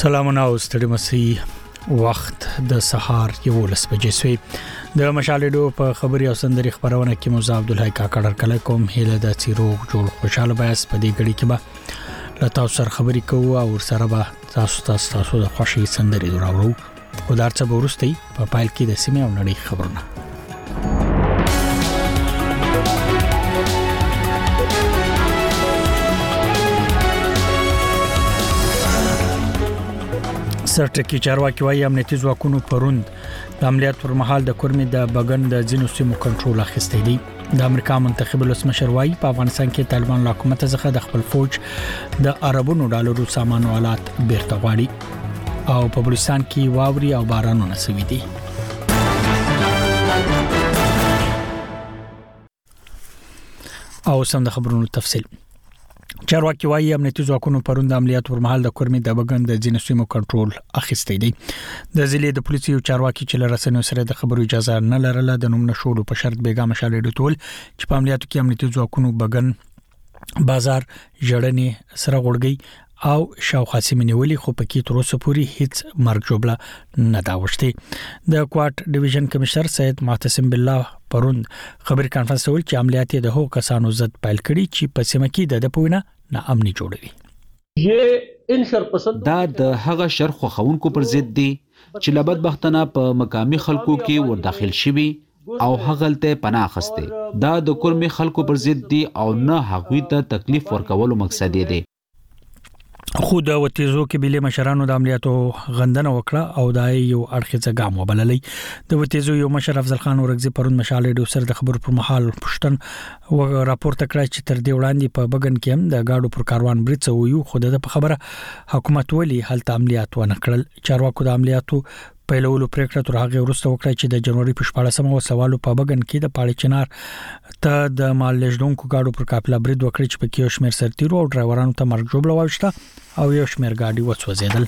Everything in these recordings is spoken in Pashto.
سلامونه او ستړي مسي وخت د سهار 11 بجې سوی د مشالډو په خبري او سندري خبرونه کې موزه عبدالحی کاکړ کله کوم هله د چیرو جوړ خوشاله بیاس په دې غړي کې به لتا سر خبري کوو او سره به تاسو د خوشي سندري راوړو او درڅ به ورستي په پایل کې د سیمه او نړۍ خبرونه سرټکی چارواکي وايي امنیتي ځواکونو پروند د عملیات پر مهال د کورمي د بغن د ځینو سیمو کنټرول اخیستی دی د امریکا منتخب ولسمشر وايي په افغانستان کې طالبان له حکومت څخه د خپل فوج د اربونو ډالرو سامان او آلات بیرته غواړي او په بلوچستان کې واوري او بارانونه سوي دي او سم د خبرونو تفصیل چارواکي وايي امنیتي ځواکونو پروند عملیات پر مهال د کورمي د بغن د ځینو سیمو کنټرول اخیستی دی د ضلع د پولیسو چارواکي چې لرسنو سره د خبرو اجازه نه لرله د نوم نشولو په شرط بیګا مشالې ډول چې په عملیاتو کې امنیتي ځواکونو بغن بازار جړنې سره غړګي او شاوخوا سیمې نیولې خو پکې تر اوسه پورې هیڅ مرګ جوړه نه دا وشته د کوارټ ډیویژن کمشنر سید معتصم بالله پروند خبري کانفرنس ول چې عملیات د هو کسانو زد پایل کړي چې په سیمه کې د پوینه نه امني جوړوي یہ ان شرپسند دا د هغه شر خو خونکو پر ضد دي چې لبد بختنه په مقامی خلکو کې ور داخل شوي او هغلته پناه اخسته دا د کورمي خلکو پر ضد دي او نه هغوی ته تکلیف ورکولو مقصد دی خو د وتیزو کې بلی مشرانو د عملیاتو غندنه وکړه او د یو اړخیزه ګام وبللې د وتیزو یو مشر افضل خان ورغزي پرون مشالې ډو سر د خبرو پر مهال پښتن و راپورته کړ چې تر دې وړاندې په بغن کې هم د گاډو پر کاروان برڅ ویو خو د خبره حکومت ولی هلته عملیات ونه کړل چارواکو د عملیاتو پیلولو پریکړه تر هغه وروسته وکړه چې د جنوري په 14مه سوالو په بغن کې د پاړې چنار ته د مال لژدونکو گاډو پر قافله برید وکړي چې په کې شمیر سرتیرو او ډرایورانو ته مرګ جوړه واوښته او یو شمیر گاډي وسوځیدل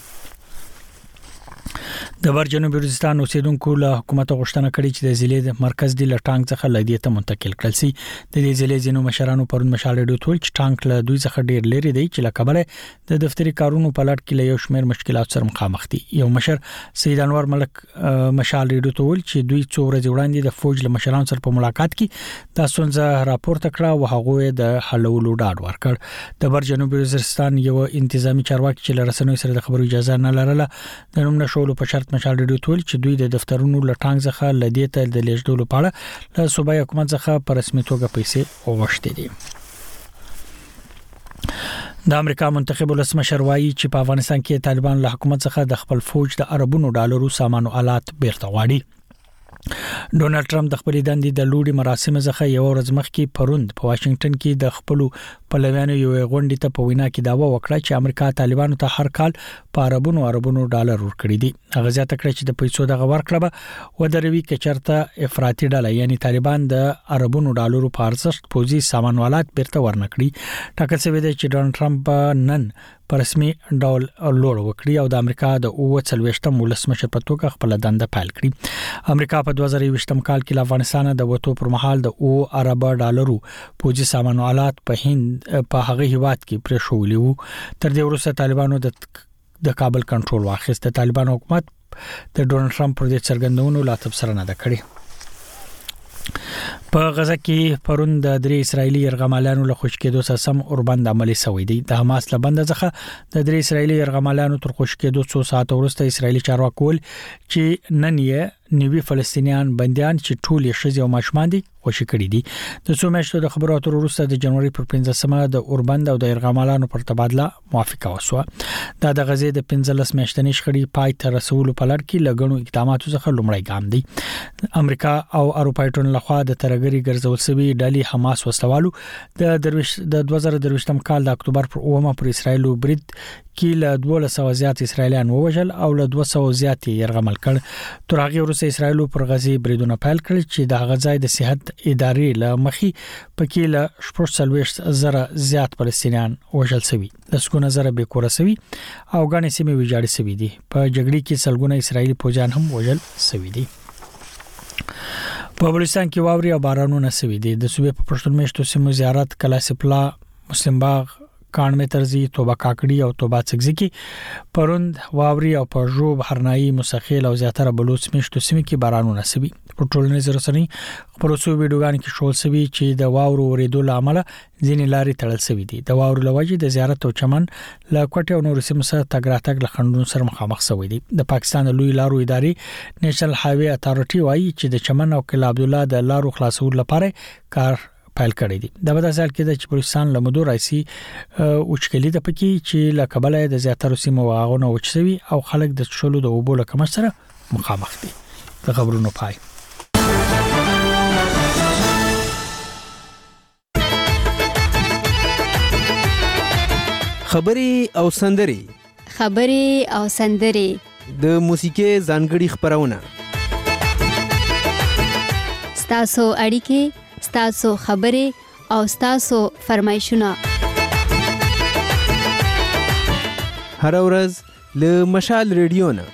د جنوبي وزیرستان اوسیدونکو له حکومت غوښتنه کړې چې د ضلع د مرکز د لټانګ څخه لدی ته منتقل کړل شي د دې ضلع زینو مشرانو پرون مشالې ډو ټول چې ټانک له دوی څخه ډیر لري دی چې لکبله د دفتري کارونو په لړ کې له یو شمیر مشکلات سره مخامخ دي یو مشر سید انور ملک مشالې ډو ټول چې دوی څو ورځې وړاندې د فوج له مشرانو سره په ملاقات کې تاسو څنګه راپورته کړه او هغه د حلولو ډاډ ورکړ د جنوبي وزیرستان یو انتظامی چارواکي چې لرسنوي سره د خبرو اجازه نه لرله د نوم نشولو په شرط مشالې ډو ټول چې دوی د دفترونو لټانګ څخه لدی ته د لیږدولو په اړه له صوبایي حکومت څخه په رسمي توګه پیسې وغوښتې دي د امریکا منتخب ولسمشر وايي چې په افغانستان کې طالبان له حکومت څخه د خپل فوج د اربونو ډالرو سامان او آلات بیرته غواړي ډونالد ټرمپ د خپل دندې د لوړي مراسم څخه یو ورځ مخکې پروند په واشنگټن کې د خپل پلویانو یو غونډې ته په وینا کې داوا وکړه چې امریکا طالبانو ته هر کال په اربونو ډالر ورکړي دي هغه ځکه کړ چې د پیسو د ورکړه به ودروي کچرته افراطي ډله یعنی طالبان د اربونو ډالرو په ارزښت پوزي سامان آلات بیرته ورنکړي ټاکل شوی دی چې ډونالد ټرمپ نن په رسمي ډول لوړ وکړي او د امریکا د 40م ولسمشر په توګه خپل دنده پیل کړي امریکا په 2020م کال کې له افغانستان د وټو پر مهال د ارب ډالرو پوجي سامان آلات په هند په هغه هیواد کې پرې شوړي وو تر دې وروسته طالبانو د کابل کنټرول واخیسته طالبان حکومت د ډونالد ټرمپ پر دې څرګندونو لا تبصره نه کړې په غزا کې پرون د درې اسرایلی يرغمالانو له خوشکېدو سره سم اوربند عملی شوې دي د حماس له بند څخه د درې اسرایلی يرغمالانو تر خوشکېدو 2 ساعت وروسته اسرایلی چارواکي چې نن یې نیوي فلسطینیان بنديان چې ټول یې شذ او ماشومان دي خوشی کړی دي د څو میاشتو د خبرو اترو وروسته د جنوري پر 15مه د اوربند او د يرغمالانو پر تبادله موافقه وشوه دا د غزې د 15 میاشتنې شخړې پای ته رسولو په لړ کې لګڼو اقداماتو څخه لومړی ګام دی امریکا او اروپایي ټولنه لخوا د ترګری ګرځول شوی ډلې حماس وسوالو د 2023م کال د اکتوبر پر 9مه پر اسرایل برید کې له 200 زیات اسرایلیان ووجل او له 200 زیات يرغمل کړ تر هغه وروسته اسرایل پر غزي بریدونه پیل کړل چې د غزای د صحت ادارې له مخې پکې له 40,000 زیات فلسطینیان وژل شوي لسګونه زره به کور شوي او غاڼې سیمې ویجاړې شوي دي په جګړې کې سلګونه اسرایلی فوجیان هم وژل شوي دي په بلوچستان کې واوري او بارانونه شوي دي د صوبې په پښتون میشتو سیمو زیارت کلاسپلا مسلم باغ کان مترزي توبه کاکړي او توبه څګزي پروند واوري او پژو بهرنايي مسخيل او زیاتره بلوچ میشتو سیمه کې بارانونه سوي په ټولنیز رسنۍ خبرو ویډیوګان کې شول سوي چې د واورو ورېدو لامل ځینې لارې تړل سوي دي د واورو لوجې د زیارت او چمن له کوټه او نور سیمه سره تګ راتګ لخندون سره مخامخ سوي دي د پاکستان لوی لارو ادارې نېشنل هایوي اتارټي وايي چې د چمن او کلا عبد الله د لارو خلاصول لپاره کار پیل کړی دی د بده ځل کې د پاکستان لمدو رئیسي اوچکلی د پکې چې لکبل د زیاتره سیمو واغونه وچسوي او خلک د شلو د اوبو لکه سره مخامخ دي د خبرونو پای خبري او سندري د موسیقي ځانګړي خبرونه ستاسو اړیکې ستاسو خبرې او ستاسو فرمایشونه هر ورځ له مشال ریډیو نه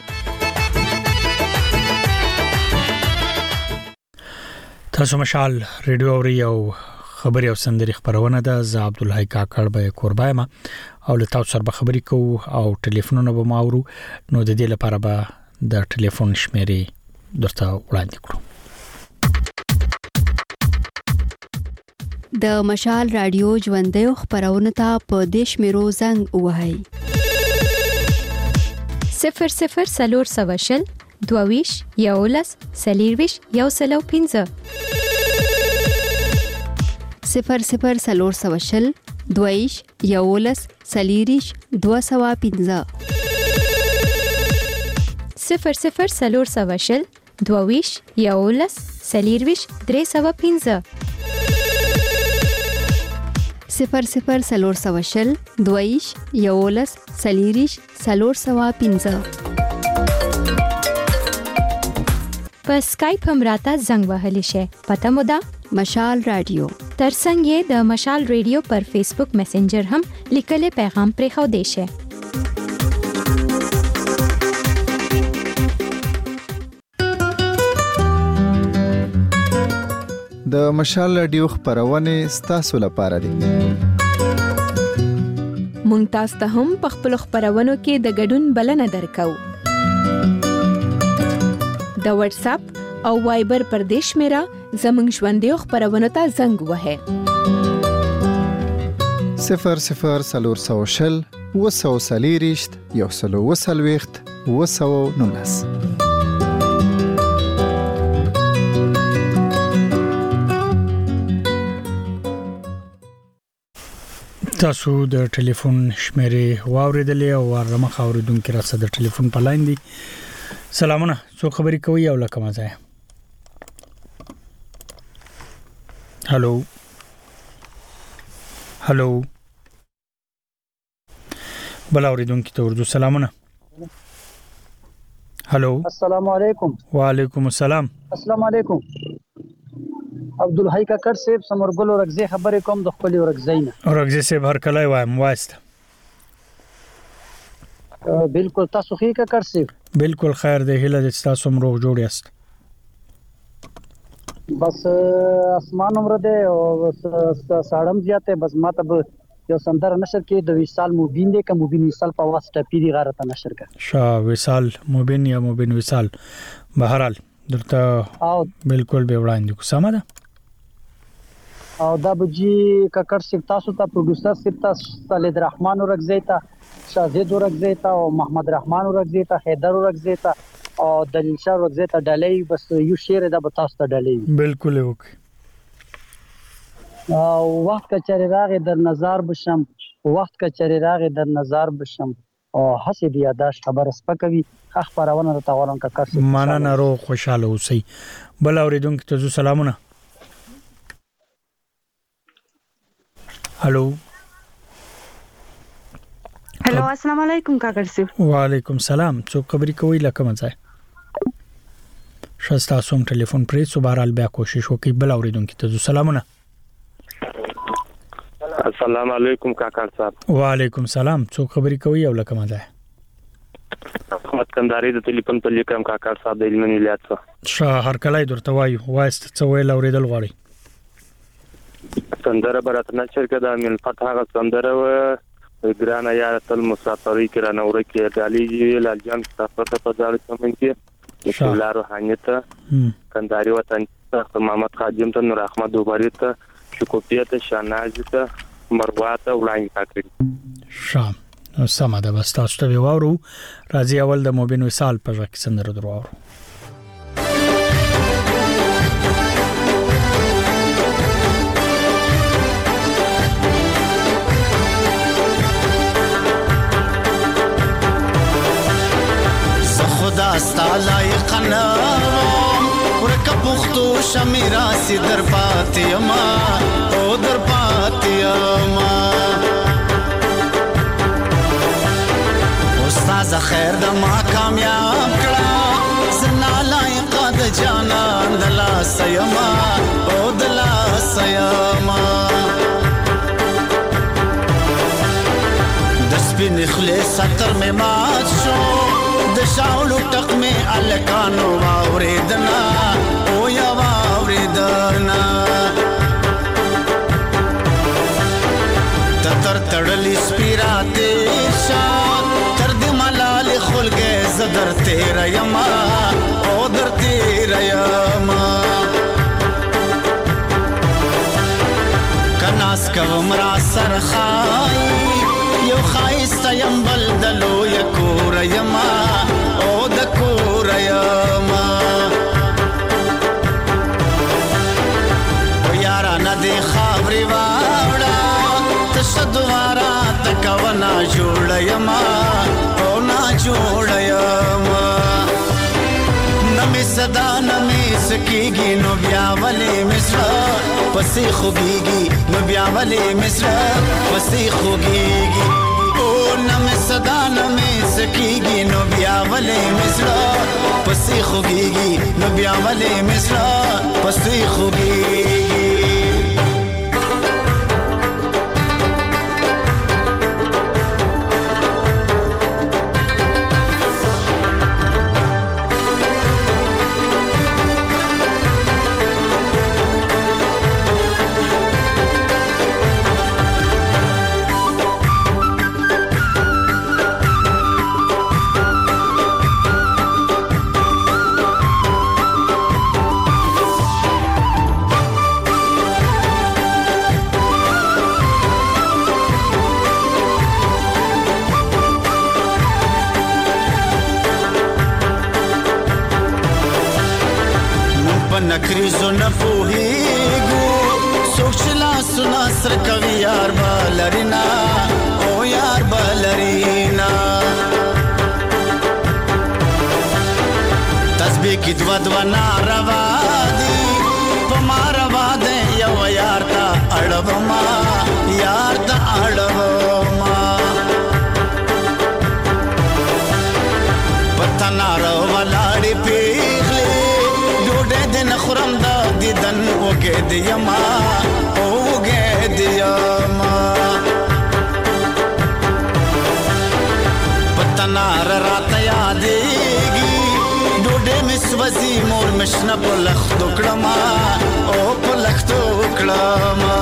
تاسو مشال ریډیو اوري او خبري او سندري خبرونه ده ز عبد الله کاکړ به قربایم او له تاسو سره خبري کو او ټلیفونونه به ماورو نو د دې لپاره به د ټلیفون شمیرې درته وړاندې کړو د مشال رادیو ژوندۍ خبرونه ته په دیش میرو زنګ وهاي 00 سلور سواشل دوویش یولس سلیرویش یوسلو 15 00 سلور سواشل دویش یولس سلیریش 215 00 سلور سواشل دوویش یولس سلیرویش 315 00 سلور سواشل دویش یولس سلیریش 315 په سکایپ هم راته زنګ وهلی شي پته مو ده مشال رادیو ترڅنګ یې د مشال ریډیو پر فیسبوک میسنجر هم لیکلي پیغام پرې خو دی شي د مشال رادیو خبرونه ستاسو لپاره دي مونږ تاسو ته هم په خپل خبرونو کې د ګډون بلنه درکو د واتس اپ او وایبر پر دیش میرا زمنګ ژوندۍ خبرونه ته زنګ وهه 00 سلور سواشل وسو سلیریشت یوسلو وسلويخت وسو نونس تاسو د ټلیفون شمیرې واوریدلې او ورمخ اوریدونکو راڅخه د ټلیفون په لاین دي سلامونه څو خبرې کوي او لکه مزه هالو بل اوریدونکو ته ورته سلامونه هالو السلام علیکم وعلیکم السلام السلام علیکم عبد الحی کاکړ صاحب سمرګل ورغزي خبرې کوم د خپل ورغزینه ورغزي صاحب هر کله وایم وایست بالکل تاسو خې کاکړ صاحب بالکل خیر دی هله د تاسو مروغ جوړ یاست بس اسمان عمر ده او ساړم زیاته بس ماته به یو سندر نشر کې د وصال مبین دی کوم مبین وصال په واسطه پیری غارت نشر کا شاه وصال مبین یا مبین وصال بهرال دلته بالکل به وړاندې کو سم ده او دا بجی کاکړ صاحب تاسو ته پروډوسر صاحب تاسو خالد رحمان ورغزي تا شاهزاد ورغزي تا او محمد رحمان ورغزي تا حیدر ورغزي تا او دلیل شاه ورغزي تا ډالۍ بس یو شعر دا به تاسو ته ډالۍ بالکل وک او وخت کچری راغې در نظر بشم او حسې دی یاداش خبر سپکوي خبرونه ته غواړم کاکړ صاحب معنا نارو خوشاله اوسئ بل اوریدونکو ته سلامونه هالو السلام علیکم کاکړ صاحب وعلیکم السلام څو خبرې کوي لکه مزه شاستا سوم ټلیفون پرې سو بهرال بیا کوشش وکي بل اوریدونکو ته سلامونه السلام علیکم کاکړ صاحب وعلیکم السلام څو خبرې کوي او لکه مزه احمد کندهاری د ټلیفون په لیکم کاکړ صاحب د علمي ولایت څخه شاه هر کله درته وایو وایست څو ویل اوریدل غواړي سندره برات نشر کده من فتح غ سندره ګرانه یار تل مسافرۍ کې را نور کې غالي لال جان سفر ته پدار چمن کې شولار روحانیت کنداري وطن ته محمد خادم ته نور احمد دوباري ته شکوپیه ته شاناز ته مروه ته وړاندې کړی شام سمه ده بس تاسو ته وورو راځي اول د موبین وصال په ځکه سندره درو خدا ستالایق نام ورکه پختو شمیرا سی در پاتیما او در پاتیما استاد خیر د ما کامیاب کړه زنا لایق د جانان دلا سیما او دلا سیما د سپین خلیص ستر می مات شو د شاولو ټق می الکانو واوریدنا او یا واوریدنا تر تړلی سپیراته شان تر دې ملال خلګه زدر تیر یما او در تیر یما کناس کوم را سرخای یو خایسته یم بلدلو یکور یما او د کور یما او یارا ندی خبري واړه تشدوارا تکونا جوړ یما او نا جوړ یما نمی صدا نمی سکیږي نو بیا ولې مصر پسې خوږيږي نو بیا ولې مصر پسې خوږيږي او نمی صدا نمی سکیږي نو بیا ولې مصر پسې خوږيږي نو بیا ولې مصر پسې خوږيږي نکریزو نپوهیگو سوچلا سنا سر کوي یار بالرینا او یار بالرینا تسبیح کی دوا ناروا دی پماروا دے یو یار تا اڑوما یار تا اڑوما پتا ناروا لاړي پیغلی دن خورم دا دیدن وګه دیما او وګه دیما پتنار رات یادېږي ډوډۍ مسوځي مور مشنه په لختو کړما او په لختو کړما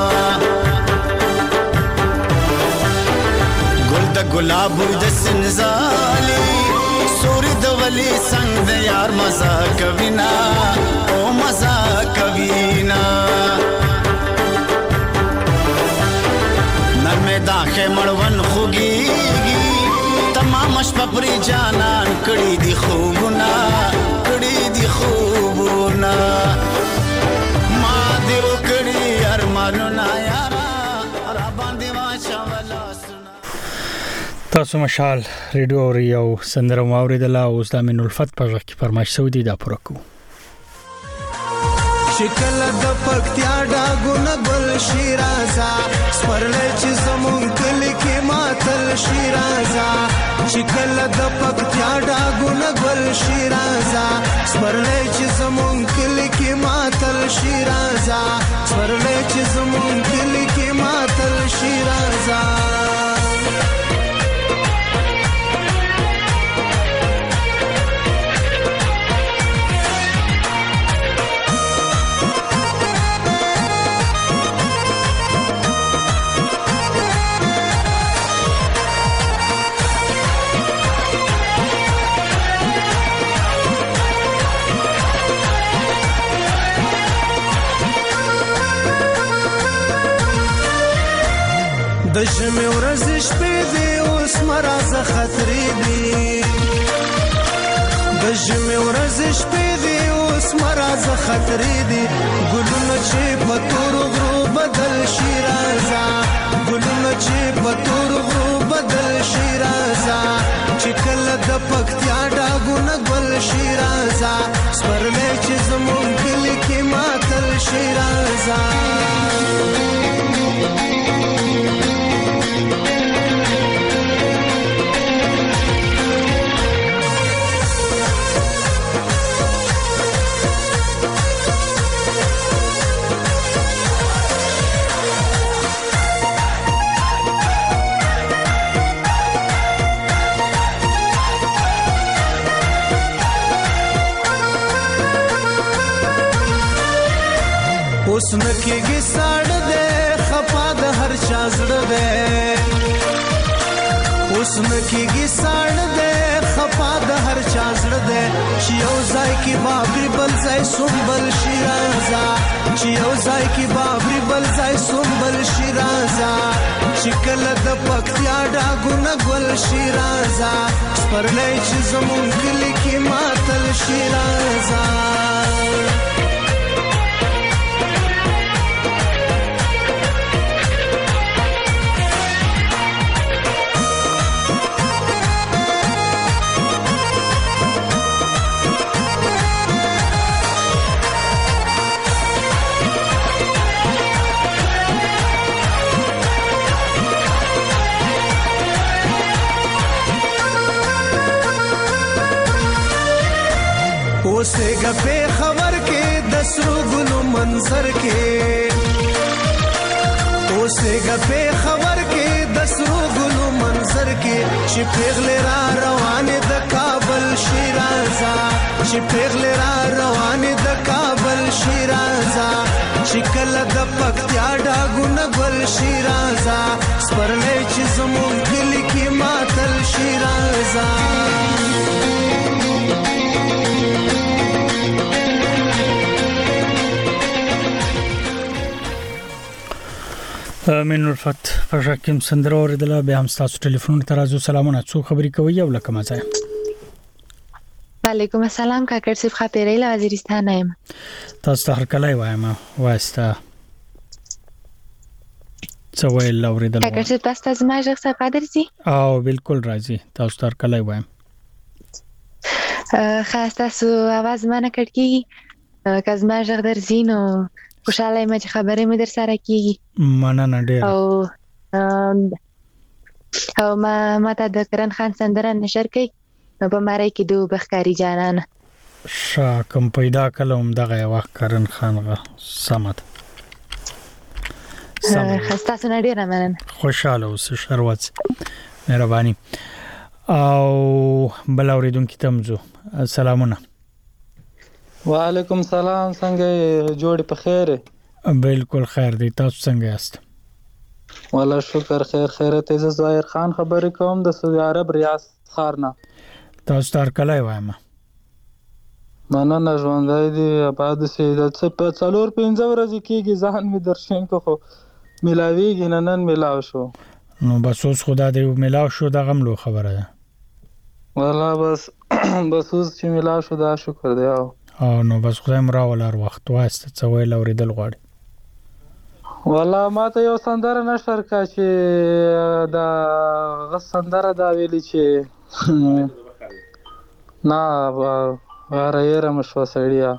ګل د ګلاب د سنزالي سوري د ولی څنګه د یار مزه کوینا او مزه کوینا نن می دا خمړون خوږيږي تمام شپه پرې جانان کړي دي خوبونه ما دې وکړي ارمانونه یارا را باندې واچولا تاسو مشال ریډیو ریو سندره واوریدله اوس د امین الفت په ځکه فرمایش سعودي دا پرکو شکل د پکتیا ډاګونه ګل شیرازا سپرلې چې زمون کلی کې ماتل شیرازا شکل د پکتیا ډاګونه ګل شیرازا سپرلې چې زمون کلی کې ماتل شیرازا سپرلې چې زمون کلی کې ماتل شیرازا د ژمي ورځې شپې دي اوس مرازه خطرې دي د ژمي ورځې شپې دي اوس مرازه خطرې دي ګلونه چې په تورو غرو بدل شي رازه ګلونه چې په تورو غرو بدل شي رازه چې کله د پکتیا ډاګونه ګل شي رازه سپرلی چې زمونږ کلي کې ماتل شي رازه اوس نکېږي ساړه دی خفا د هر چا زړه دی اوس نکېږي ساړه دی خفا د هر چا زړه دی چې یو ځای کې بابري بل ځای سنبل شي رازه چې یو ځای کې بابري بل ځای سنبل شي رازه چې کله د پکتیا ډاګونه ګل شي رازه سپرلی چې زمونږ کلي کې ماتل شي رازه اوسېږه په خبر کې د سرو ګلو منظر کې اوسېږه په خبر کې د سرو ګلو منظر کې چې پیغلې را روانې د کابل شي رازه چې پیغلې را روانې د کابل شي رازه چې کله د پکتیا ډاګونه ګل شي رازه سپرلی چې زمونږ کلي کې ماتل شي رازه من الفت فشکم سندره اوریدله بیا هم تاسو ټلیفون ته راځو سلامونه څو خبرې کوي یو لکه مزه وعلیکم السلام کاکړ صاحب خاطرې له وزیرستان یم تاسو ته هر کله وایم واسطه څو ویل اوریدله کاکړ صاحب تاسو زما ژغ څه قادر سي او بالکل راځي تاسو ته هر کله وایم خاص تاسو आवाज مانه کړکی کزما ژغ درځي نو خوشاله یم چې خبرې مې در سره کیږي مننه ډېر او ما ته د کرن خان سندره نشر کړي نو په ماره کې دوه بخکاری جانان شاکم پیدا کلم دغه وخت کرن خان غ سمت خسته سونه ډېر مننه خوشاله اوس شروات مهرباني او بل اوریدونکو تمزو سلامونه وعلیکم سلام څنګه جوړ په خیر بالکل خیر دی تاسو څنګه یاست والله شکر خیرت زه ظاهر خان خبرې کوم د سعودي عرب ریاست خارنه تاسو تر کله وایم مننه ژوندۍ دی آباد سي د څه په 4-5 ورځې کېږي ځان می درشین کو خو ملاویږي نن ملاو شو نو بس اوس خدا دې ملاو شو دا غم لو خبره ده والله بس اوس چې ملاو شو دا شکر دی او نو بس خدای مرا ولر وخت واسطه څه ویل اوریدل غواړي والله ما ته یو سندره نشر کا چې دا غسندره دا ویلي چې نا غره مشو سړیا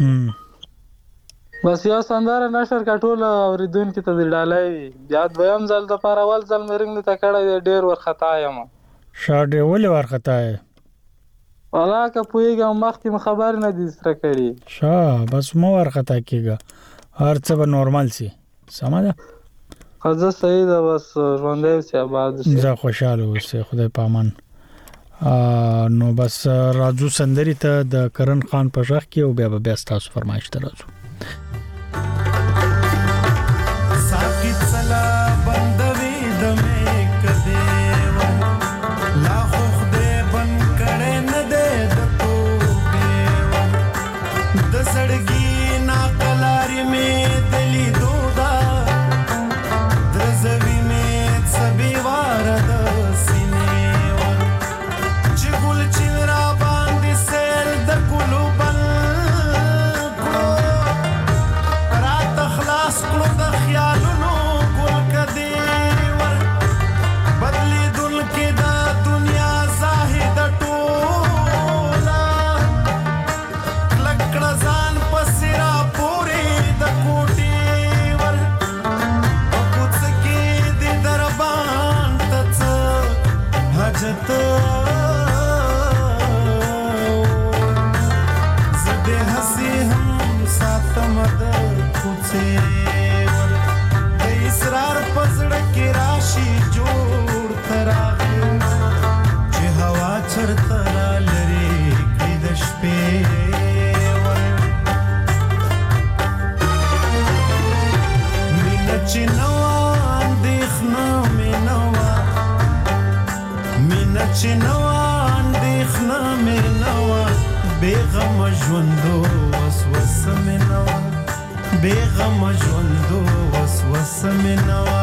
بس یو سندره نشر کا ټول اوریدونکو ته ډالای بیا دویم ځل د پاره اول ځل مرنګ ته کړه ډیر ور خطا یم شاډه ولې ور خطا ہے والا که پویګم مخکې خبر نه دي سره کړی بس مو ور خطا کیږي هر څه به نورمال سي سمجه خزه صحیح ده بس ژوندې سي آباد سي زه خوشاله اوسه خدای پامان نو بس راځو سندري ته د کرن خان په ژغ کې او بیا به تاسو فرمایش ته راځو ساکت سلا بندوي د مې کده لا خو دې بن کړه نه دې د تو د سړګي نا کلاري مې دلی دودا درزوي مې د اسرار پزړه کې راشي جوړ تراغه چې هوا چرته لري کې د شپې مینه چې نوا اندېښنه مې نوا مینه چې نوا اندېښنه مې نوا بیغم ژوندو وسوسه مې نوا بیغم ژوندو وسوسه مې نوا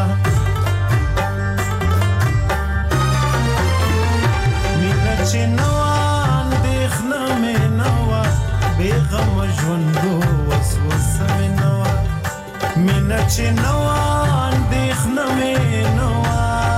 مینه چې نوا اندېښنه مې نوا بیغم ژوندو وسوسه مې نوا مینه چې نوا اندېښنه مې نوا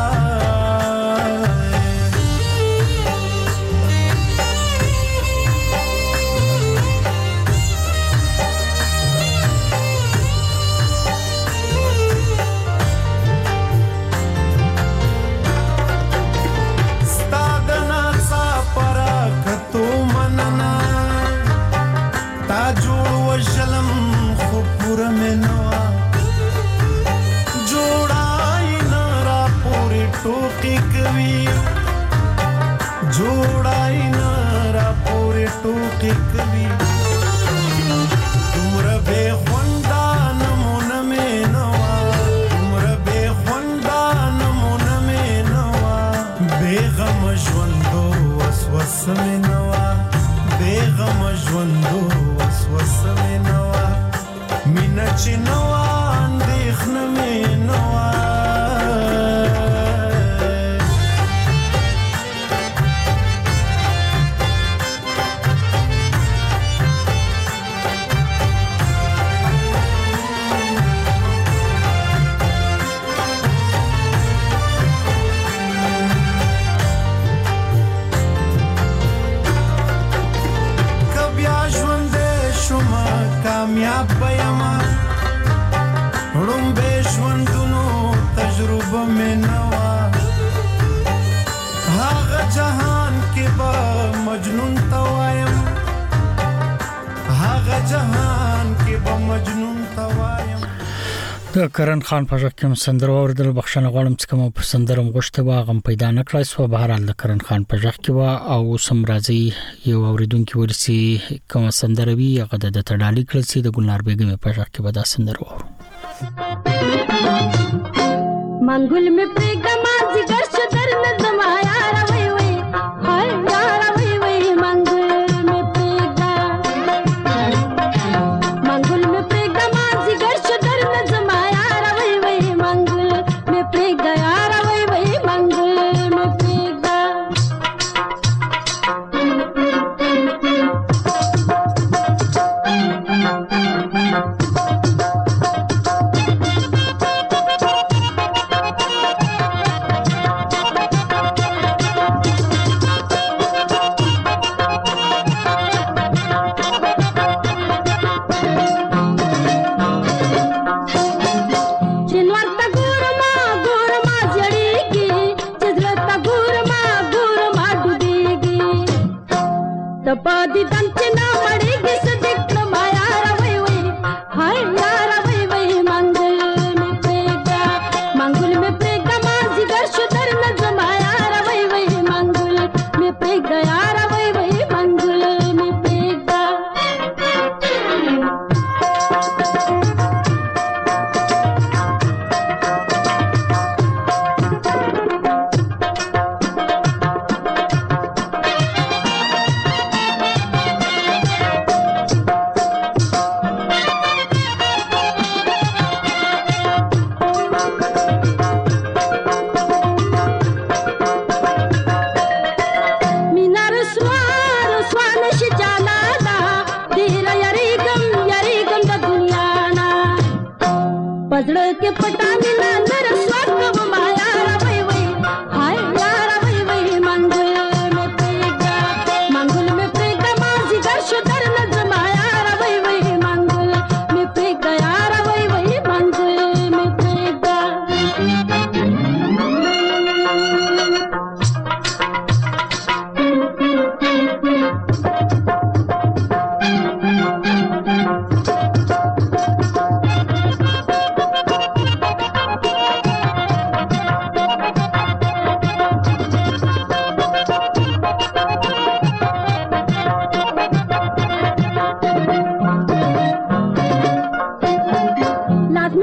وجلم خو پورا مې نوا جوړای نه را پورې ټوکې کوي جوړای نه را پورې ټوکې کوي دومره بې خونده نمونه مې نوا دومره بې خونده نمونه مې نوا بې غمه ژوندو وسوسه مې نوا بې غمه ژوندو وسوسه مې نوا مینه چې نوا اندېښنه مې نوا کامیاب بیما رومبه ژوندونو تجربه مې نوا هغه جهان کې به مجنون توایم هغه جهان کې به مجنون توایم د کرن خان په ځکه کوم سندره اوردل بخښنه غواړم چې کوم په سندرم غوښته واغم پیدا نکړای سو بهرال د کرن خان په ځکه کې وا او سم راځي یو اوریدونکو ورسي کوم سندره وی هغه د تړالي کړل سي د ګلنار بیگم په ځکه کې ودا سندره وره منګل می پرګما جګر شدر نظم یار وای وای هاي یار وای وای منګل می پرګا منګل می پرګما جګر شدر نظم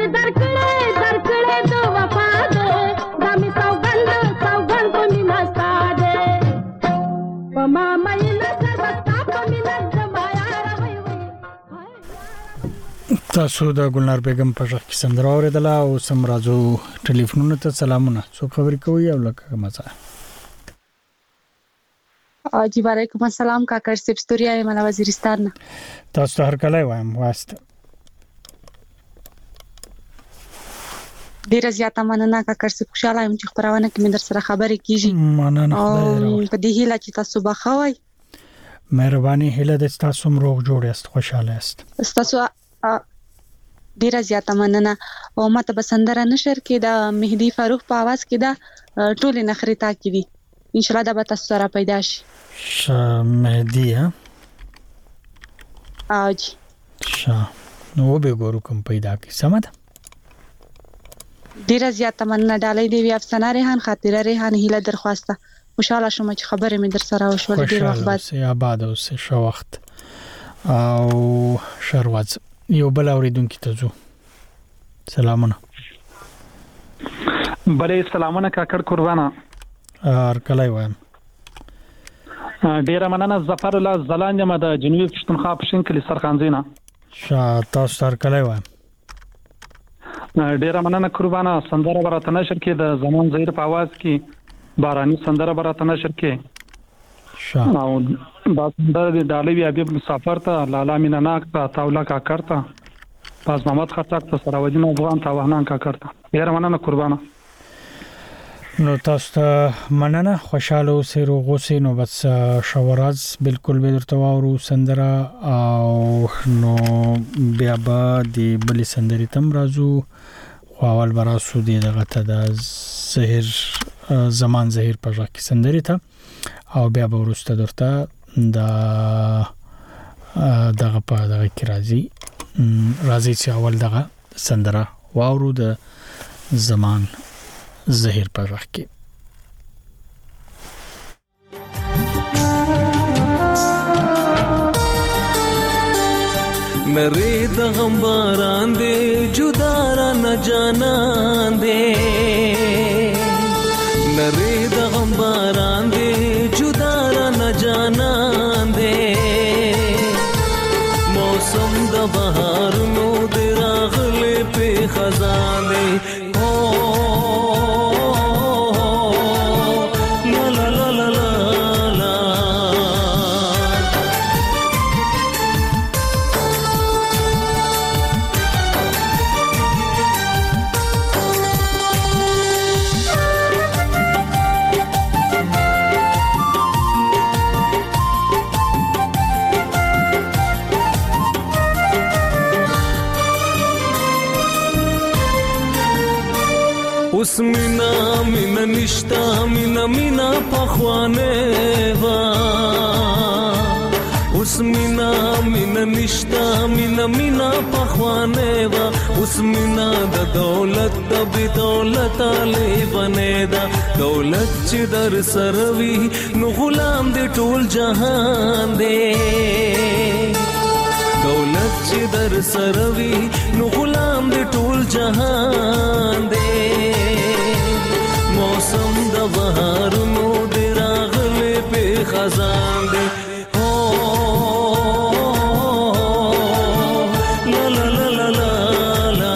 می درکړې د وفا دې دا می سوګند په مینا ستاده په ما مې نظر بستا په مینا زمایا روي تاسو د ګلنار بیگم په ځخ کې سندره اوریدله او سم راځو ټلیفونونو ته سلامونه څو خبرې کوي او لکه مزه جی وعلیکم السلام کاکر سپ ستوریا یم له وزیرستان تاسو هر کله وایم واسطه ډیره زیاته مننه کاکر سپ خوشاله یم چې خبرونه کې مې در سره خبرې کیږي مننه په دې هیله چې تاسو بخوي مهرباني هیله د تاسو روغ جوړ یاست خوشاله یاست تاسو ډیره زیاته مننه او ماته بسندره نشر کې د مهدی فاروق په आवाज کې دا ټول نخري تا کې دي ان شاء الله دا به تاسو سره پیدا شي مهدی ها اج نو به ګورو کوم پیدا کی سمد ډیره زیاته مننه ډالۍ دی وی افسانه ریحان خاطره ریحان هیله درخواسته خوشاله شوم چې خبره مې در سره وشول ډیر وخت بعد خوشاله آباد اوسه شو وخت او شروات یو بل اوریدونکو ته زو سلامونه بلې سلامونه کاکړ قربانا هر کله وایم ډیره مننه ظفر الله زلان یم د جنوبي پښتونخوا پښین کلی سرخانزینا تاسو هر کله وایم ډیره مننه قربانا سندره برات نشر کې د زمان زهیر په आवाज کې باراني سندره برات نشر کې او دا سندره د ډالۍ حبیب مسافر ته لالا میناناک ته تاولا کا کرتا پاس محمد خطاک ته سراوجین افغان ته وهنان کا کرتا ډیره مننه قربانا نو تاسو ته مننه خوشاله اوسئ روغ اوسئ نو بس شوراز بالکل به درته واورو سندره او نو بیا به د بلې سندرې تم راځو خو اول براسو دی دغه ته د زهیر زمان زهیر په ځکه سندرې ته او بیا به ورسته درته دغه په دغه کې راځي چې اول دغه سندره واورو د زمان زهیر په وخت کې نری د غم باران دې جدا را نه جانان دې نری د غم باران دې جدا را نه جانان دې موسم د بهار نو دې راغله په خزان دې اوس مینا مینا نشتا مینا مینا پخوانه وا اوس مینا مینا نشتا مینا مینا پخوانه وا اوس مینا د دولت د بی دولت علی بنه دا دولت چې در سروي نو غلام دې ټول جهان دې دولت چې در سروي نو غلام دې ټول جهان دې موسم د بهار نو دې راغله په خزان دې لا لا لا لا لا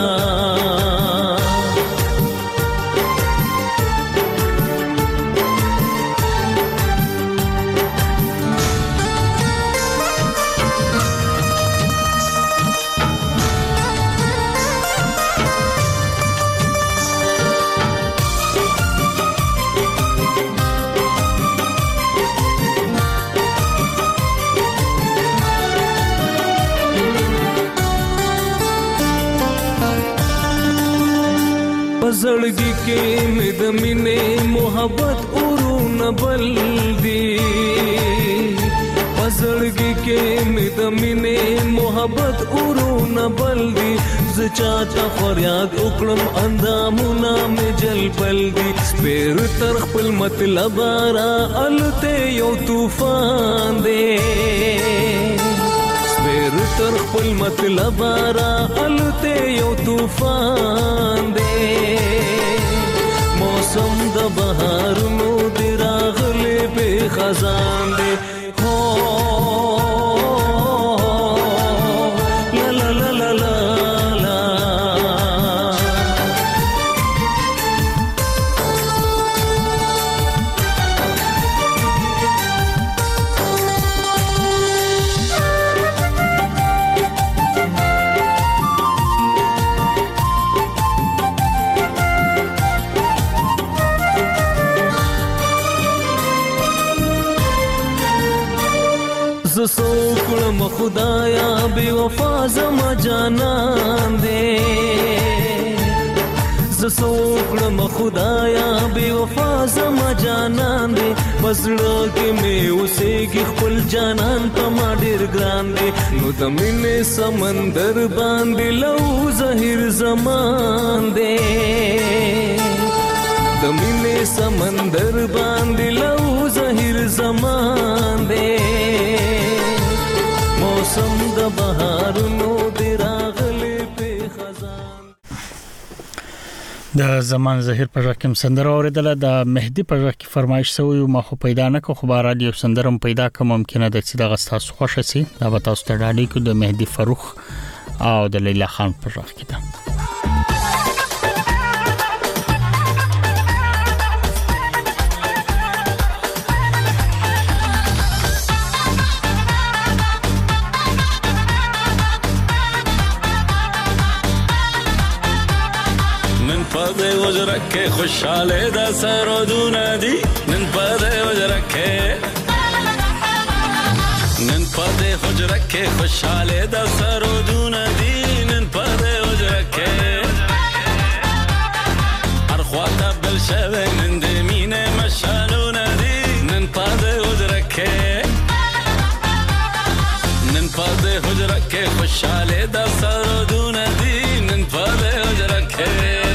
زړګي کې مې د مینې محبت اورونه بل دي زړګي کې مې د مینې محبت اورونه بل دي زچا تا فریاد وکړم اندامونه مې جلبل دي سپیر تر خپل مطلب را الته یو طوفان دی سپیر تر خپل مطلب را الته یو طوفان دی موسم د بهارونو دی راغلی به خزان دی هو لا لا لا لا لا زسوکړم خدایا بے وفا زما جانان دے زسوکړم خدایا بے وفا زما جانان دے پسړه کې مې اوسېږي خپل جانان په ما ډېر ګران دے نو د مینې سمندر باندې لو زهیر زمان دے د مینې سمندر باندې لو زهیر زمان دے موسم د بهارونو دی راغلی په خزان د زمان زهیر په ځکه سندره اوریدله د مهدی په ځکه فرمایش سوی ما خو پیدا نه کو خبر رادیو سندرم پیدا کوم ممکنه د چې د غستاس خوښ شي دا به تاسو ته ډالۍ کو د مهدی فروخ او د لیلا خان په ځکه ده پدې وجرکه خوشاله د سرودونه دي نن پدې وجرکه خوشاله د سرودونه دي نن پدې وجرکه ارخواته بل شوه نن د مینه مشالونه دي نن پدې وجرکه خوشاله د سرودونه دي نن پدې وجرکه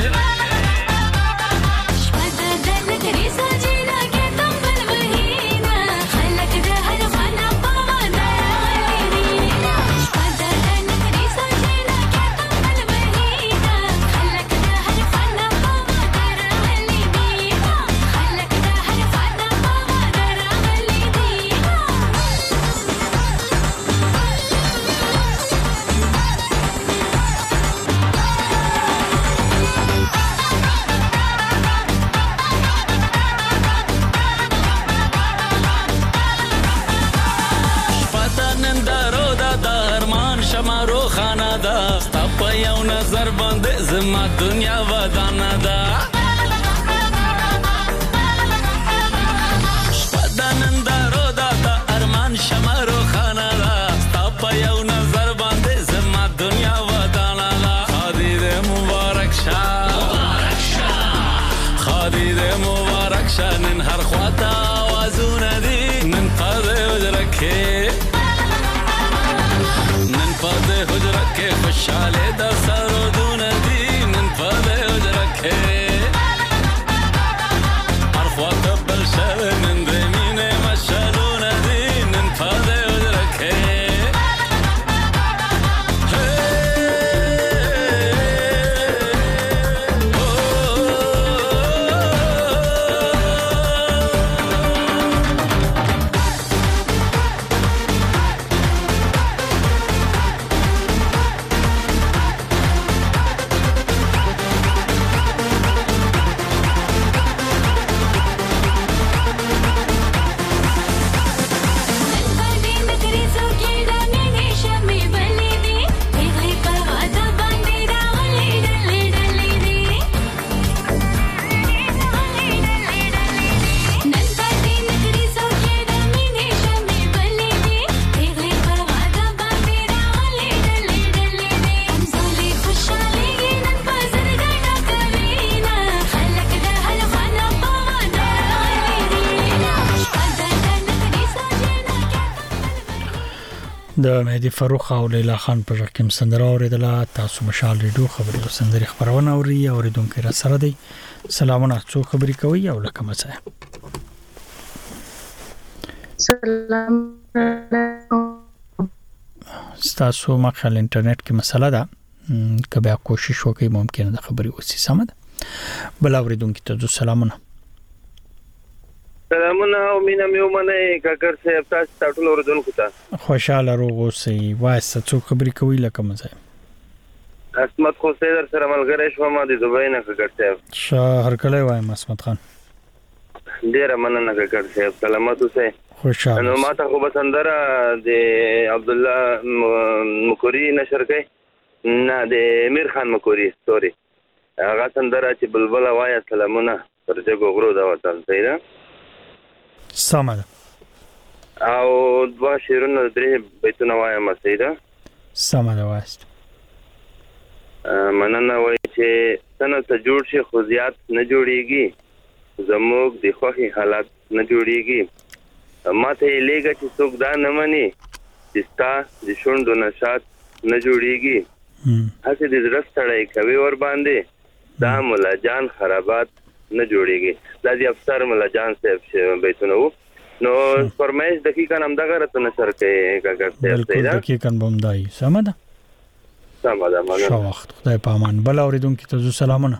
زما دنیا ودانه ده شپدانن دارو دا ارمان شمارو خانه ده ستا په یو نظر باندې زما دنیا ودانه ده خادي دې مبارک شه نن هر خواته آوازونه دي نن پدې حجره کې خوشاله د سرودونه دي نن پدې حجره کې هر خواته بل شوه نن د مینې مشالونه دي نن پدې حجره کې د مهدی فروخ او لیلا خان په رقم سندره اوریدله. تاسو مشال ریډیو خبري او سندري خبرونه اوریدونکو را سره دی. سلامونه، څو خبري کوي او لکه مڅه. سلام ستاسو مخال انټرنیټ کې مسله ده که بیا کوشش وکړئ ممکن د خبري وسی سم ده. بل اوریدونکو ته سلامونه. سلامونه او مینا میومنه کاکر صاحب تاسو ټول اوریدونکو ته خوشاله روغ اوسئ. واسه څو خبري کوي لکه مزه اسمت خو سیدر سره ملګری شوم د دوبۍ نه کاکر صاحب. هر کله وایم اسمت خان. ډیره مننه کاکر صاحب سلامت اوسئ. خوشاله. نو ماته خو بسندره د عبد الله مکوري نشر کوي نه د امیر خان مکوري سوري هغه سندره چې بلبل وای سلامونه ترجه غرو دا وطن سیدا سمه او دوا شیرونه درې بیتونه وایم سیدا سمه ده واست مننه وای چې څنګه ته جوړ شي خو زیات نه جوړیږي زموږ د خوخي حالات نه جوړیږي ماته لګه چې څوک دا نه مني چې ستا د شوندو نشات نه جوړیږي هڅه دې درستړی کوي ور باندې دا مولا جان خرابات نه جوړیږي. دا دی افسر مولا جان صاحب بیتونه وو نو فرمایش دقیقاً هم دغه رته نشر کوي کاکر صاحب. بالکل دقیقاً بمدای سم ده. سم ده مننه. شو وخت خدای پامان. بل اوریدونکو ته سلامونه.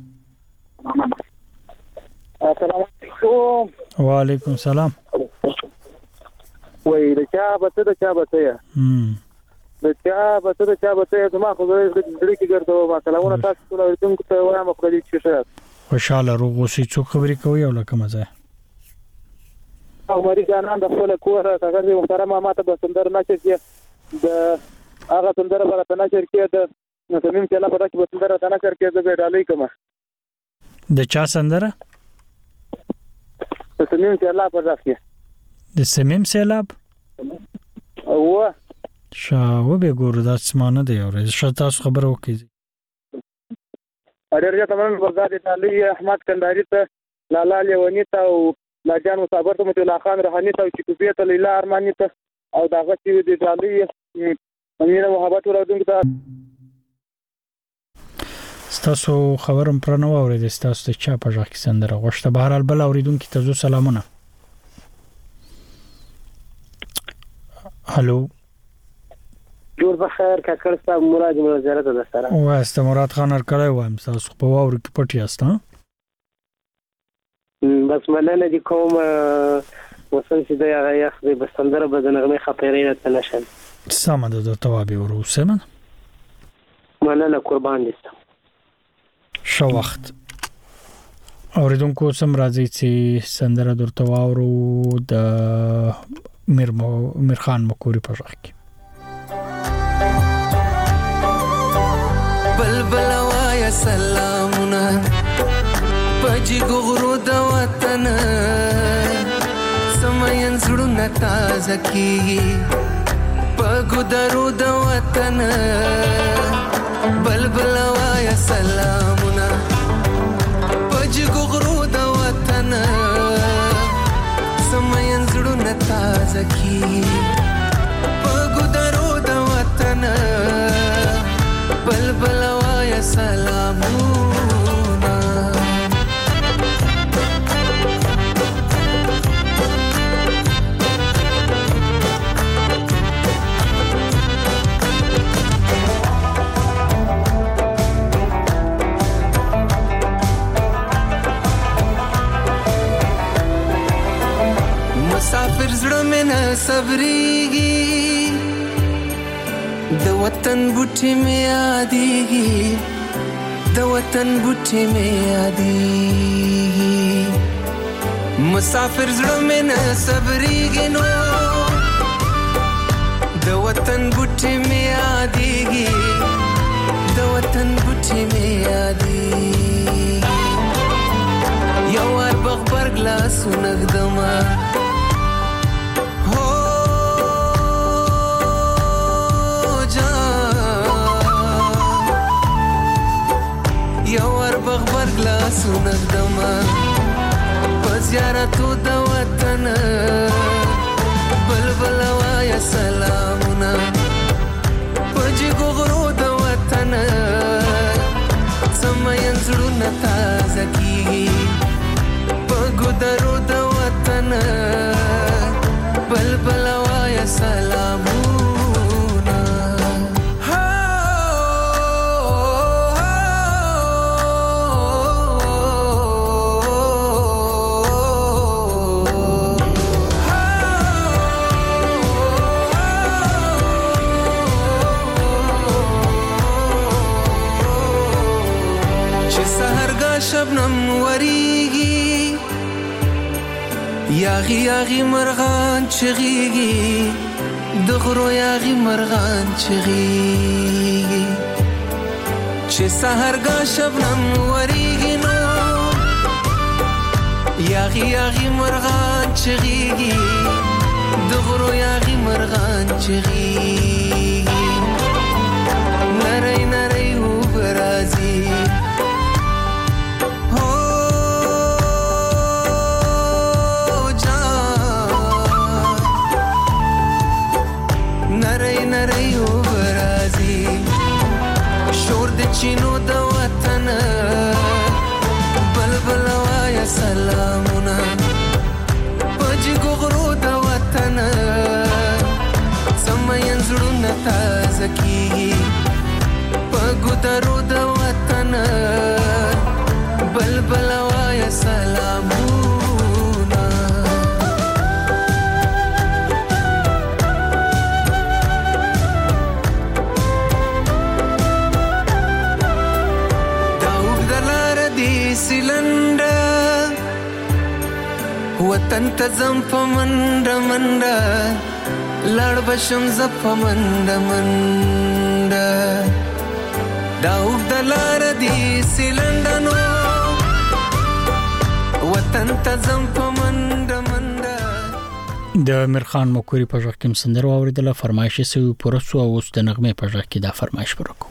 السلام علیکم. وعلیکم السلام. وای د چا بته د چا بته یا زما خو زړه کې ګرځو ما سلامونه تاسو ټول اوریدونکو ته وایم خو دې چې شه خوشاله روغ اوسئ. څو خبري کوي او لکه مزه او مری جانان د خپل کور کاغذ محترم ماته بسندر نشر کې د هغه سندره برته نشر کې د سمیم چې لا پتا کې بسندر ته نشر کې د ډالۍ کوم د چا سندره د سمیم چې لا پتا کې د سمیم سیلاب او شاو به ګور د اسمانه دی او شته خبر وکړي. اړیریا تمام بغداد تعالی احمد کنداری ته لالا لیونی ته او لاجان مصابر ته متلا خان روحاني ته چې کوبیه ته لیلا ارمانی ته او داغه چې د تعالی امیر محبت ورودونکو ته ستاسو خبرم پر نو اورید ستاسو ته چا په ځخ کې سندره غوښته. بهرحال بل اوریدونکو ته سلامونه. هالو جوړ بخیر کاکر صاحب مراد وزارت د سره واسته مراد خان هر کله وایم تاسو په واور کې پټی است بس مننه دي کوم وسن چې د یخ د بسندره بدنغمه خطرینه تنشن سم ده د توابې وروسه مننه قربان دي. شو وخت اوریدونکو سم راځي چې سندره درته واورو د میر خان مکوري په ځخ کې. بلبل وایا سلامونه پجی غرو د وطن سمین زړونه تازه کیږي پګو درو د وطن بلبل وایا سلامونه پجی غرو د وطن سمین زړونه تازه کیږي پګو درو د وطن بلبل وایا سلامونه مسافر زړه مې نه صبرېږي د وطن بوټي مې یادېږي د وطن بوټي مې یادېږي مسافر زړه مې نه صبرېږي نو د وطن بوټي مې یادېږي د وطن بوټي مې یادېږي یو وار بغبرګ لاسونه ږدمه بغبرګ لاسونه ږدمه په زیارتو د وطن بلبل وایا سلامونه په جګو غرو د وطن سمین زړونه تازه کیږي په ګودرو د وطن بلبل وایا سلامونه شبنم وریږي یاغي یاغي مرغان چغيږي دغرو یاغي مرغان چغيږي چې سحرګه شبنم وریږي نو یاغي یاغي مرغان چغيږي دغرو یاغي مرغان چغيږي نری نری وبرازي چینو د وطن بلبل وایا سلامونه پجی ګغرو د وطن سمین زړونه تازه کیږي پګو درو د وطن بلبل وایا سلامونه وطن ته زم په منډه منډه لړ بشم ز په منډه منډه دا اوږده لاره دي سیلنډنو وطن ته زم په منډه منډه د میرخان مکوري په ژغ کې سندره اوریدله فرمایش سوي پرسو او اوس د نغمه په ژغ کې دا فرمایش ورکو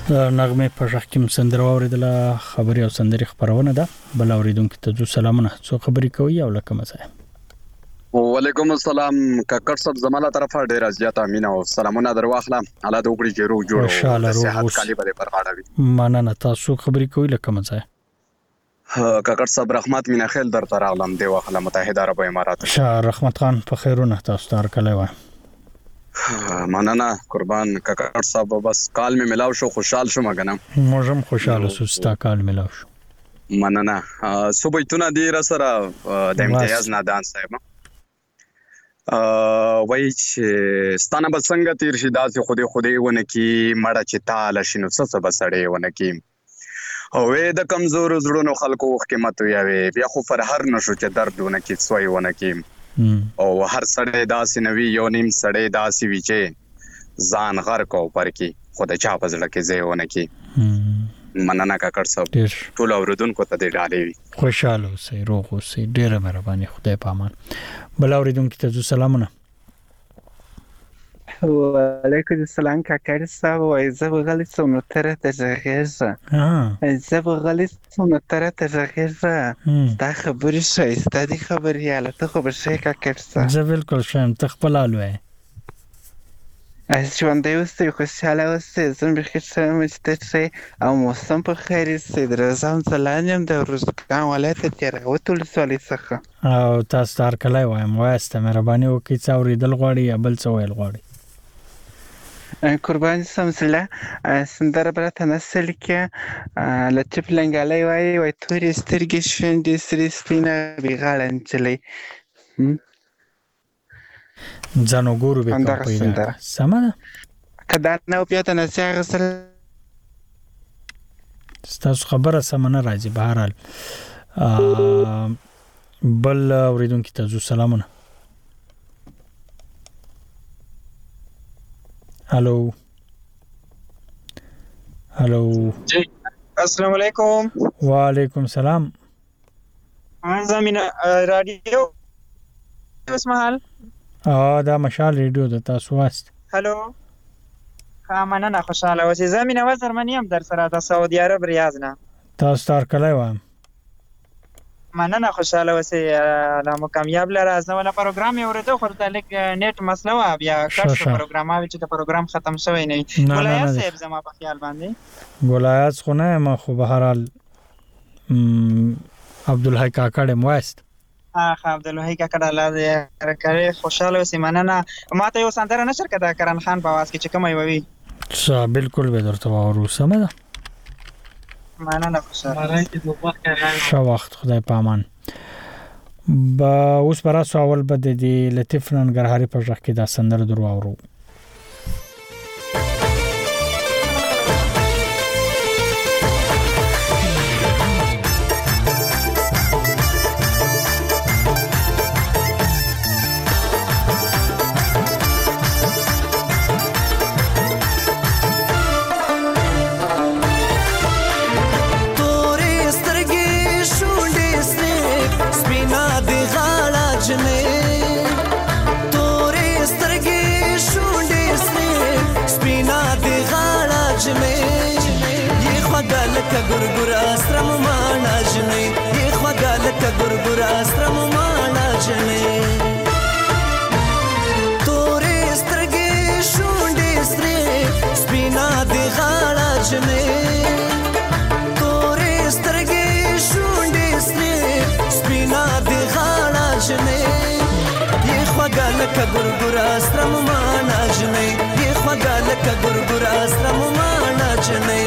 نغمه په ځخ کې سندره اوریدله خبري او سندري خبرونه ده بل اوریدونکو ته سلامونه څو خبري کوي او لکه مزه وعلیکم السلام کاکړ صاحب زماله طرفه ډیر زیات امینه او سلامونه درواخله الله دې وګړي جوړ جوړ صحت کالي به پرغاړوي مننه تاسو خبري کوي لکه مزه کاکړ صاحب رحمت مینا خیل در ترالم دی واخله متحده عرب امارات شاه رحمت خان په خیرونه تاسو تر کله وای مننه قربان کاکړ صاحب بس کال می ملاو شو خوشحال شو مګنه موږم خوشاله سو ستا کال ملاو شو مننه صبحتونه دی را سره د امتیاز نادان صاحب وای چې ستانه به څنګه تیر شي داسې خودي ونه کی مړه چې تاله شنو څه بسړې ونه کی او د کمزور زړونو خلکو قیمت وي بیا خو پر هر نشو چې دردونه کی سوی ونه کی او هر سړی داسې نوی یو نیم سړی داسې وی چې ځان غر کو پر کی خدای چا په ځړه کې ځایونه کی مننه کاکړ صاحب ټول اوریدونکو ته دې ډالې وي خوشاله اوسئ روغ اوسئ ډیره مهرباني خدای په امان بل اوریدونکو ته سلامونه وعلیکم السلام کاکړ صاحب وای زه بغلی څونو تر ته ځغېږه زه بغلی څونو تر ته ځغېږه دا خبرې شایسته دي خبرې یاله ته خو به شې کاکړ صاحب زه بالکل شم ته خپل حال وای ژوندی اوسئ خوشحاله اوسئ زه بیخي ښه یم چې ته ښه او موسم په خیر اوسئ د رضام ځلان یم د ارزګان ولایت د تیرغوت ولسوالۍ څخه او تاسو ته هرکلی وایم وایسته مهرباني وکړئ څه اورېدل غواړئ یا بل څه ویل غواړئ قربان سمسله سندره براته نسل کې لطیف لنګالی وای تورې سترګې شونډې سرې سپینه بېغاړه نجلۍ ځان وګورو به کوم پیدا سمه ده که دا نه بیا د نسي اخیستل ستاسو خبره سمه نه راځي بهرحال بل اوریدونکو ته سلامونه الو جی السلام علیکم وعلیکم السلام زمينه رادیو اوس مهال دا مشال ریډیو د تاسو واست هالو مننه خوشاله اوسئ زمينه وزرمنی هم در سره د سعودي عرب ریاض نه تاسو تر کله وایم مننه خوشاله اوسئ لا مو کامیاب لره از نو پروګرام یې ورته خو د لیک نیټ مسله وا بیا کښ پروګرام اوی چې د پروګرام ختم شوی نه ولایت صاحب زما په خیال باندې ولایت خو نه ما خو بهرحال عبدالحی کاکړ موست عبدالحی کاکړ الله دې راکړي خوشاله اوسئ مننه ما ته یو سندره نشر کړه کرن خان په आवाज کې چې کوم وي بالکل به درته وورو سمه ده مننه خوشاله شو وخت خدای په امان با اوس برا سوال بده دی لطیف ننګرهاري په ځخ کې دا سندره درو اورو لکه ګورګورا سترم مانا جنې یې خوګه لکه ګورګورا سترم مانا جنې تورې سترګې شونډې سرې سپینا دې غاړه جنې تورې سترګې شونډې سرې سپینا دې غاړه جنې یې خوګه لکه ګورګورا سترم مانا جنې یې خوګه لکه ګورګورا سترم مانا جنې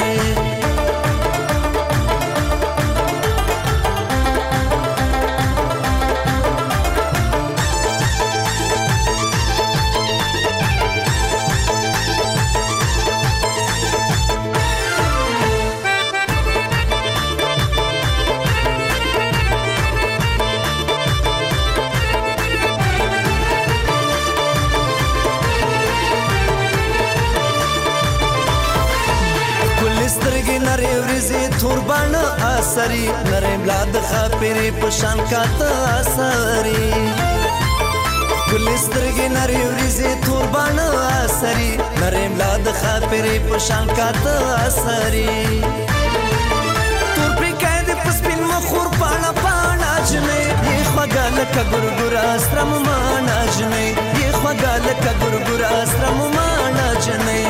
توربان اثری نری بلاد خاپری پشان کاته اثری ګلسترګې نری وریځې تور باڼه اسري نری ملا د خاطرې په شان کاته اسري تور پرې د پسپین مخور پاڼه پاڼه جنې یې خوږه لکه ګورګوره سترم ماڼه جنې یې خوږه لکه ګورګوره سترم ماڼه جنې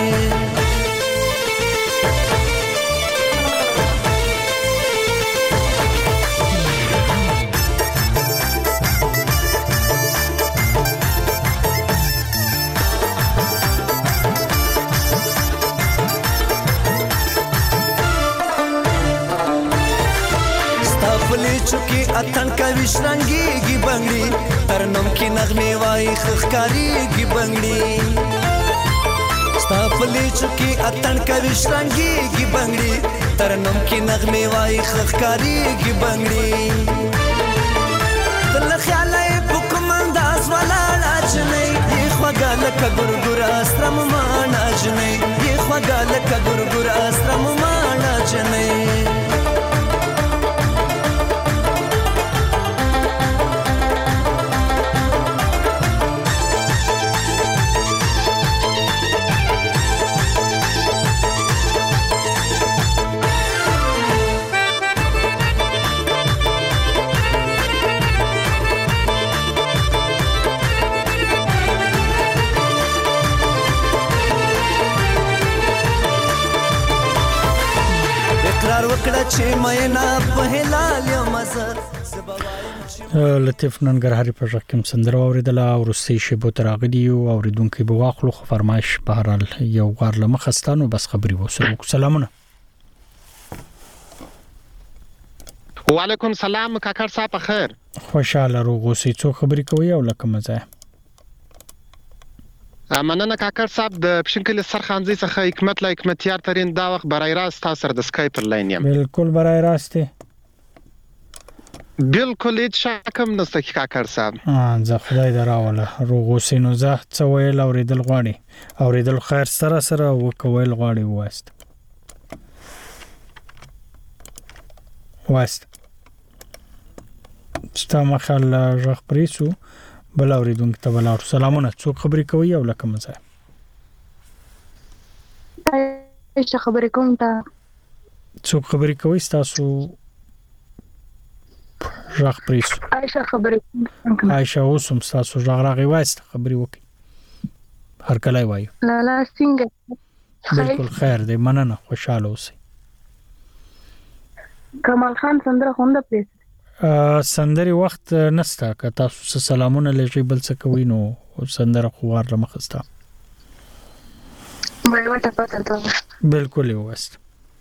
چوکي اتن کوي شرنګيږي بنگړي ترنم کې نغمه وای خخکاریږي بنگړي ستاپلي چوکي اتن کوي شرنګيږي بنگړي ترنم کې نغمه وای خخکاریږي بنگړي تل خیالای پکم انداز ولا لاجنې یې خوګه لکه ګورګورا سترم مانا جنې یې خوګه لکه ګورګورا سترم مانا جنې لطیف ننګرهاري په ژغ کې سندره اوریدله او روسي شیبو تراغلی او اوریدونکو به واخلو خو فرمایش په هر حال یو غار لمخستانو بس خبري وسره سلامونه وعلیکم سلام کاکړ صاحب خیر خوشاله روغوسی څو خبري کوي او لکه مزه مننه کاکړ صاحب د پښینکل سرخانزي څخه حکمت لا حکمتیار ترين دا وخت برای راست تاسو د سکایپ پر لاین یم بالکل برای راست بالکل هیڅ شکم نشته کاکړ صاحب زه خدای دراوله روغوسی نو زه څه ویل اوریدل غواړي اوریدل خیر سره سره وکول غواړي واست ستا مخال ژغ پریسو بل اوریدونکو ته بل سلامونه څوک خبرې کوي او لکه مزه څه خبرې کوم ته څوک خبرې کوي تاسو ژغ پریسو عائشہ خبرې عائشہ اوسم تاسو ژغ راغی وایست خبرې وکي هر کله وایو لالا څنګه بالکل خیر دی مننه خوشاله اوسئ کمال خان سندره خونده پلیس سندري وخت نستا که تاسو سلامونه لږی بل څه کوي نو سندره خوار لمخستا مې وټه پته ته بالکل یو واست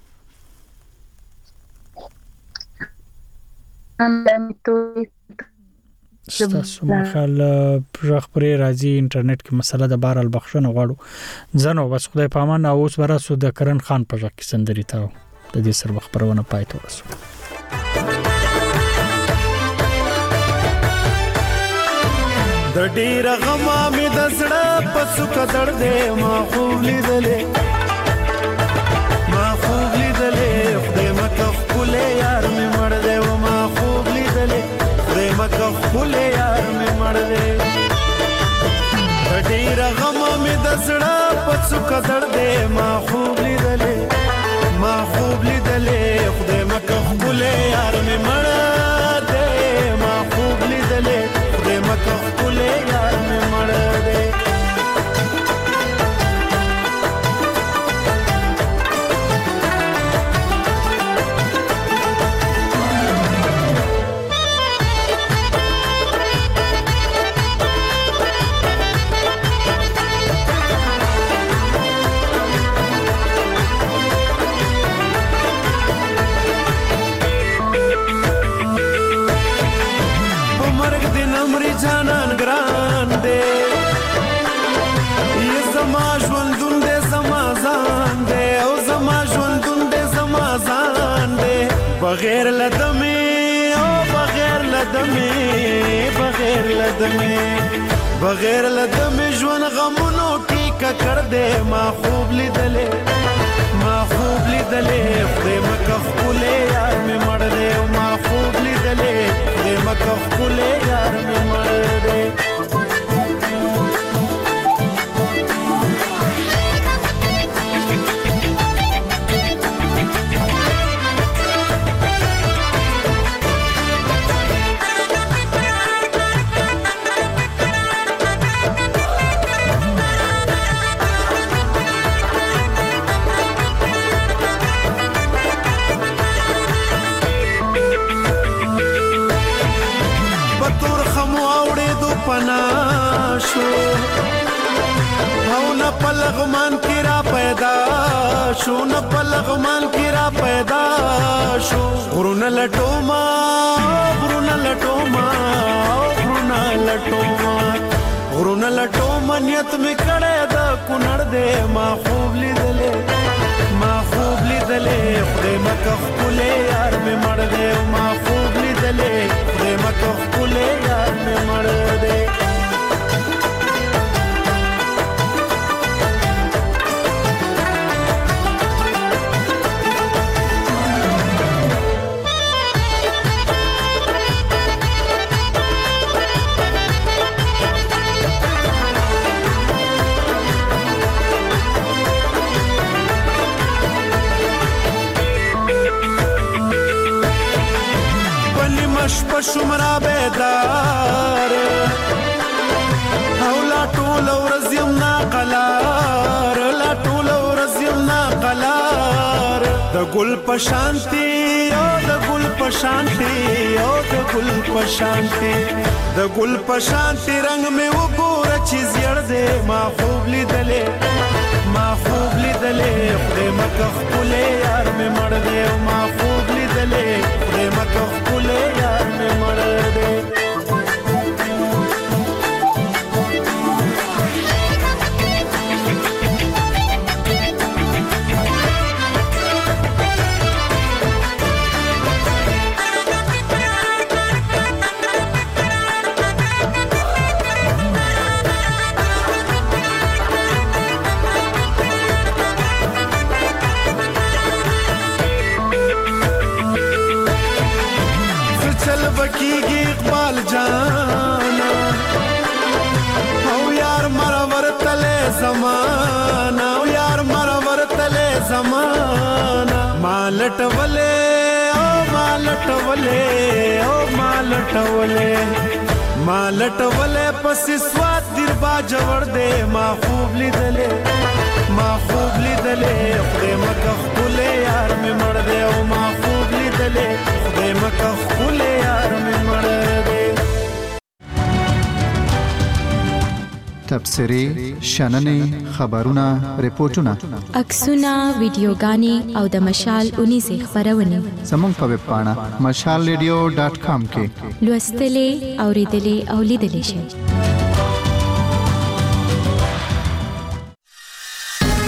تاسو مخال پرخ پرې راځي انټرنیټ کې مسله د بار البخښنه غواړو ځنو بس خدای پامان اوس براسو د کرن خان په ځکه سندري ته د دې سر خبرونه پاتې ورسو د ډیر غما می د زړه په څوک درده ما خوب لیدلې خدای مکه خپل یار می مړ دی و ما خوب لیدلې خدای مکه خپل یار می مړ دی د ډیر غما می د زړه په څوک درده ما خوب لیدلې خدای مکه خپل یار می مړ دی ما خوب لیدلې خدای مکه خپل یار می مړ دی جانان ګران دے یہ زما ژوندون دے زما ځان دے او زما ژوندون دے زما ځان دے بغیر لدمه او بغیر لدمه ژوند غمونو کې ککړ دے ما خوب لیدلې خدای مکه خپل یار می مړ دے ما خوب لیدلې خدای مکه خپل یار می مړ دے شو او نه پلغمان کی را پیدا شو نه پلغمان کی را پیدا شو غرونه لټوما غرونه لټوما غرونه لټوما غرونه لټوما نیت می کړه د کونړ دې ما خوب لیدلې ما خوب لیدلې خدای مکه خپلې یار می مړ دې ما خوب لیدلې خدای مکه خپلې یار می مړ دې شمرا بیدار او لا ټول ورځ یم ناقلار لا ټول ورځ یم ناقلار د ګل پشانتی او د ګل پشانتی او د ګل پشانتی د ګل پشانتی رنگ می وګوره چې زیړ دې ما خوب لیدلې ما خوب لیدلې خدای مکه خپلې یار می مړ دې ما خوب لیدلې خدای مکه خپلې یار می مړ دې بکیږي اقبال جانا او یار مرور تله زمانہ او یار مرور تله زمانہ مالټ ولې او مالټ ولې او مالټ ولې مالټ ولې پس سواد در با جوړ دې ما خوب لیدلې ما خوب لیدلې خدای مکه خپلې یار می مړ دې او ما خوب لیدلې خدای مکه خپلې یار می مړ دې تبصرې شننې خبرونه ریپورتونه عکسونه ویډیوګانې او د مشال 19 خبرونه زموږ په ویب پاڼه mashalradio.com کې لوستلې اوریدلې او لیدلې شئ